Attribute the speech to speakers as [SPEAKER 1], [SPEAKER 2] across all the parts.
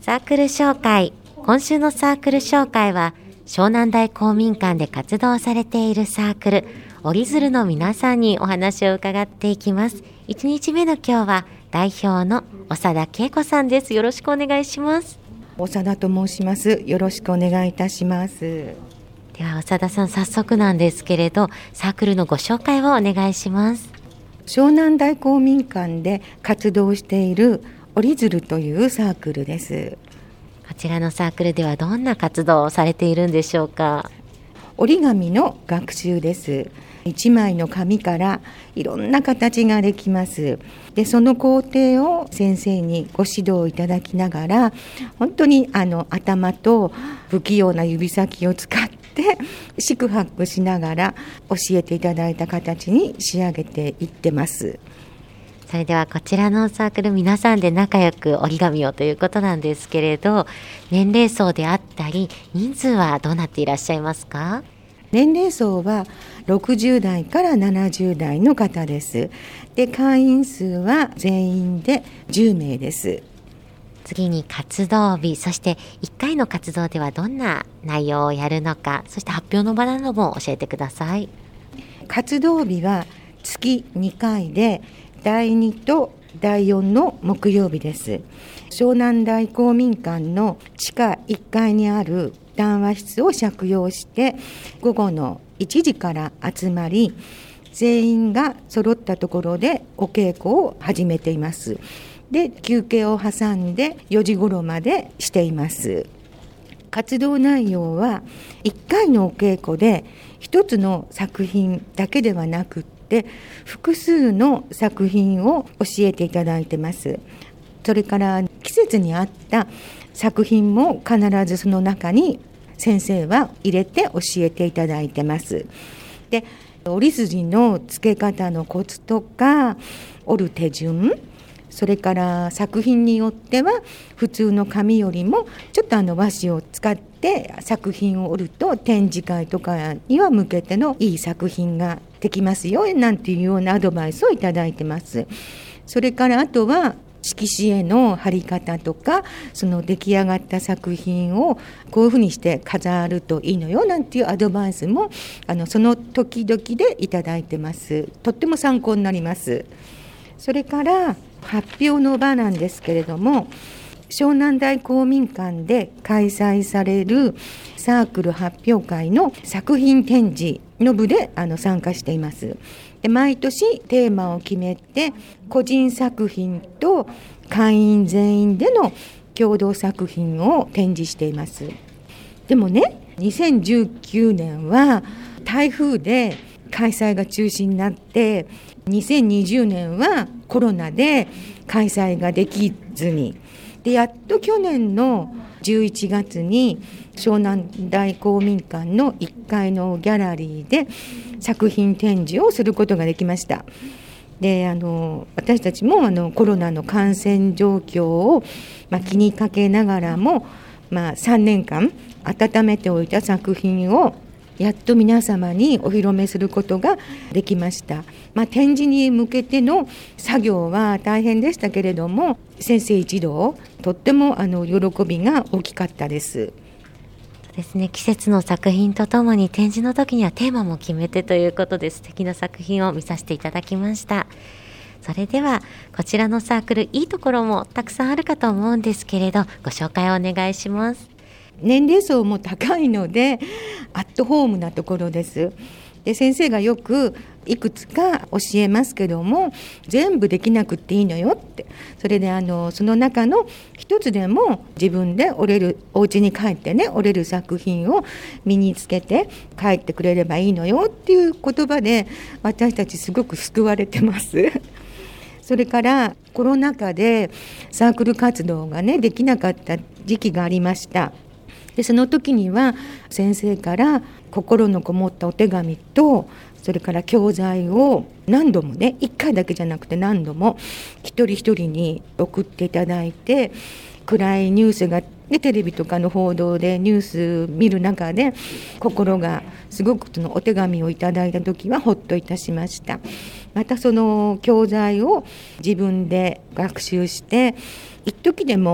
[SPEAKER 1] サークル紹介。今週のサークル紹介は湘南台公民館で活動されているサークル折り鶴の皆さんにお話を伺っていきます。1日目の今日は代表の長田恵子さんです。よろしくお願いします。
[SPEAKER 2] 長田と申します。よろしくお願いいたします。
[SPEAKER 1] では長田さん、早速なんですけれどサークルのご紹介をお願いします。
[SPEAKER 2] 湘南台公民館で活動している折り鶴というサークルです。
[SPEAKER 1] こちらのサークルではどんな活動をされているんでしょうか。
[SPEAKER 2] 折り紙の学習です。1枚の紙からいろんな形ができます。でその工程を先生にご指導いただきながら、本当に頭と不器用な指先を使って四苦八苦しながら教えていただいた形に仕上げていってます。
[SPEAKER 1] それではこちらのサークル皆さんで仲良く折り紙をということなんですけれど、年齢層であったり人数はどうなっていらっしゃいますか。
[SPEAKER 2] 年齢層は60代から70代の方です。で会員数は全員で10名です。
[SPEAKER 1] 次に活動日、そして1回の活動ではどんな内容をやるのか、そして発表の場なども教えてください。
[SPEAKER 2] 活動日は月2回で第2と第4の木曜日です。湘南台公民館の地下1階にある談話室を借用して午後の1時から集まり、全員が揃ったところでお稽古を始めています。で休憩を挟んで4時頃までしています。活動内容は1回のお稽古で1つの作品だけではなくて複数の作品を教えていただいてます。それから季節に合った作品も必ずその中に先生は入れて教えていただいてます。で折り筋の付け方のコツとか折る手順、それから作品によっては普通の紙よりもちょっと和紙を使って作品を折ると展示会とかには向けてのいい作品ができますよなんていうようなアドバイスをいただいてます。それからあとは色紙への貼り方とか、その出来上がった作品をこういうふうにして飾るといいのよなんていうアドバイスもその時々でいただいてます。とっても参考になります。それから発表の場なんですけれども、湘南台公民館で開催されるサークル発表会の作品展示の部で参加しています。で毎年テーマを決めて個人作品と会員全員での共同作品を展示しています。でもね、2019年は台風で開催が中止になって、2020年はコロナで開催ができずに、でやっと去年の11月に湘南台公民館の1階のギャラリーで作品展示をすることができました。で私たちもコロナの感染状況を、気にかけながらも、3年間温めておいた作品をやっと皆様にお披露目することができました。展示に向けての作業は大変でしたけれども、先生一同とっても喜びが大きかったです。
[SPEAKER 1] ですね、季節の作品とともに展示の時にはテーマも決めてということで素敵な作品を見させていただきました。それではこちらのサークル、いいところもたくさんあるかと思うんですけれど、ご紹介をお願いします。
[SPEAKER 2] 年齢層も高いのでアットホームなところです。で先生がよくいくつか教えますけども、全部できなくっていいのよって、それでその中の一つでも自分で折れる、お家に帰ってね折れる作品を身につけて帰ってくれればいいのよっていう言葉で私たちすごく救われてますそれからコロナ禍でサークル活動がねできなかった時期がありました。でその時には先生から心のこもったお手紙と、それから教材を何度もね、1回だけじゃなくて何度も一人一人に送っていただいて、暗いニュースが、ね、テレビとかの報道でニュース見る中で心がすごくそのお手紙をいただいた時はほっといたしました。またその教材を自分で学習して、一時でも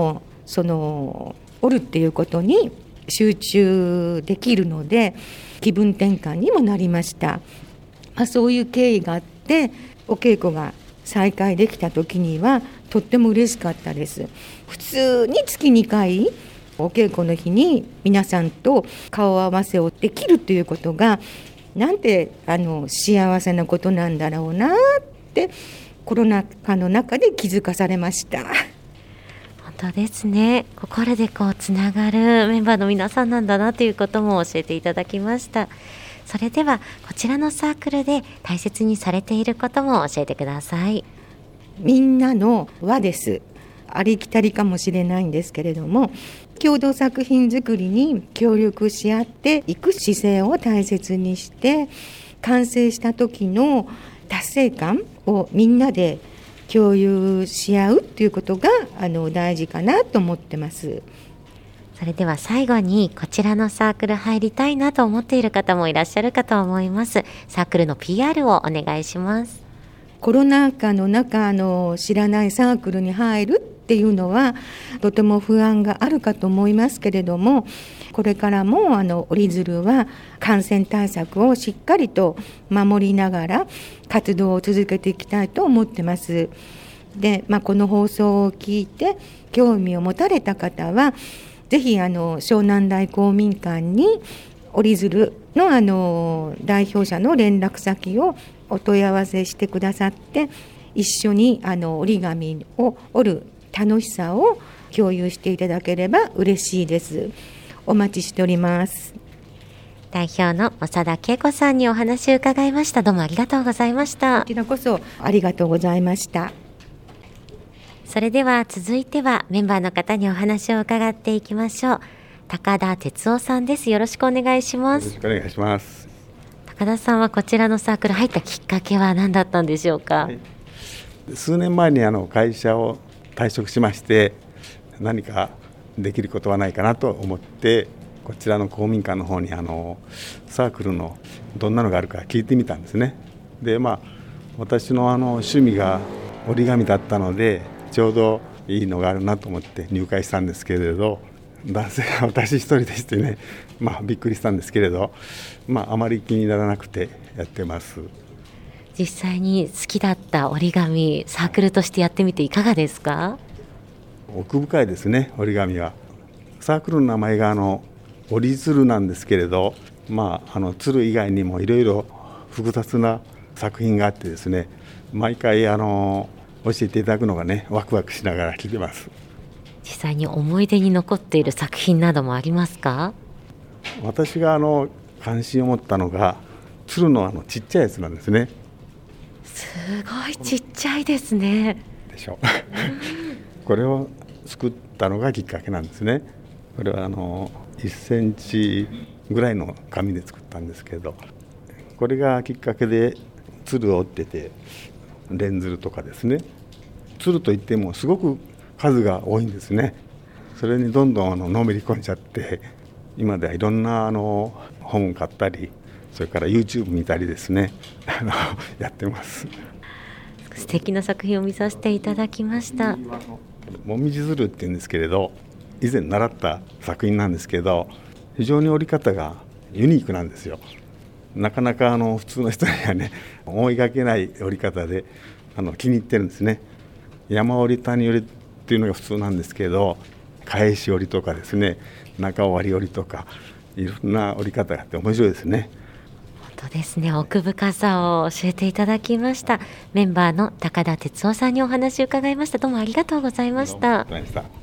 [SPEAKER 2] 折るっていうことに集中できるので気分転換にもなりました。そういう経緯があってお稽古が再開できた時にはとっても嬉しかったです。普通に月2回お稽古の日に皆さんと顔合わせをできるということがなんて幸せなことなんだろうなってコロナ禍の中で気づかされました。
[SPEAKER 1] 本当ですね。心でつながるメンバーの皆さんなんだなということも教えていただきました。それではこちらのサークルで大切にされていることも教えてください。
[SPEAKER 2] みんなの輪です。ありきたりかもしれないんですけれども、共同作品作りに協力し合っていく姿勢を大切にして完成した時の達成感をみんなで共有し合うということが大事かなと思ってます。
[SPEAKER 1] それでは最後にこちらのサークル入りたいなと思っている方もいらっしゃるかと思います。サークルの PR をお願いします。
[SPEAKER 2] コロナ禍の中知らないサークルに入るっていうのはとても不安があるかと思いますけれども、これからも折り鶴は感染対策をしっかりと守りながら活動を続けていきたいと思ってます。で、この放送を聞いて興味を持たれた方はぜひ湘南台公民館に折り鶴の代表者の連絡先をお問い合わせしてくださって一緒に折り紙を折る楽しさを共有していただければ嬉しいです。お待ちしております。
[SPEAKER 1] 代表の長田恵子さんにお話を伺いました。どうもありがとうございました。
[SPEAKER 2] こちらこそありがとうございました。
[SPEAKER 1] それでは続いてはメンバーの方にお話を伺っていきましょう。高田哲夫さんです。よろしくお願いします。
[SPEAKER 3] よろしくお願いします。
[SPEAKER 1] 高田さんはこちらのサークル入ったきっかけは何だったんでしょうか。
[SPEAKER 3] 数年前に会社を退職しまして何かできることはないかなと思ってこちらの公民館の方にサークルのどんなのがあるか聞いてみたんですね。で私の趣味が折り紙だったのでちょうどいいのがあるなと思って入会したんですけれど、男性が私一人でしてね、びっくりしたんですけれど、あまり気にならなくてやってます。
[SPEAKER 1] 実際に好きだった折り紙サークルとしてやってみていかがですか。
[SPEAKER 3] 奥深いですね。折り紙はサークルの名前が折り鶴なんですけれど、鶴以外にもいろいろ複雑な作品があってですね、毎回教えていただくのがねワクワクしながら聞いてます。
[SPEAKER 1] 実際に思い出に残っている作品などもありますか。
[SPEAKER 3] 私が関心を持ったのが鶴のちっちゃいやつなんですね。
[SPEAKER 1] すごいちっちゃいですね。
[SPEAKER 3] でしょこれを作ったのがきっかけなんですね。これは1センチぐらいの紙で作ったんですけど、これがきっかけで鶴を折ってて連鶴とかですね、鶴といってもすごく数が多いんですね。それにどんどんのめり込んじゃって今ではいろんな本を買ったりそれから YouTube 見たりですねやってます。
[SPEAKER 1] 素敵な作品を見させていただきました。
[SPEAKER 3] もみじ鶴っていうんですけれど、以前習った作品なんですけど非常に折り方がユニークなんですよ。なかなか普通の人にはね思いがけない折り方で気に入ってるんですね。山折り谷折りっていうのが普通なんですけど、返し折りとかですね、中割り折りとかいろんな折り方があって面白いですね。
[SPEAKER 1] 本当ですね。奥深さを教えていただきました。メンバーの高田哲夫さんにお話を伺いました。どうもありがとうございました。
[SPEAKER 3] どうもありがとうございました。